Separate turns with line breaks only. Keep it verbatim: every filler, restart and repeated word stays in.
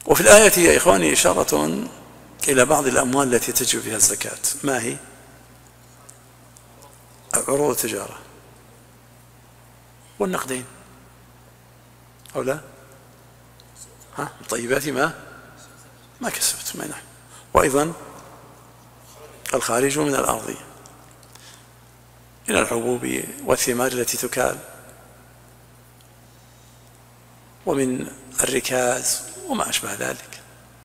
وفي الآية يا إخواني إشارة إلى بعض الأموال التي تجب فيها الزكاة. ما هي؟ عروض التجارة والنقدين أو لا؟ ها؟ طيبات ما ما كسبت ما نحن. وأيضا الخارج من الأرض من الحبوب والثمار التي تكال ومن الركاز وما أشبه ذلك.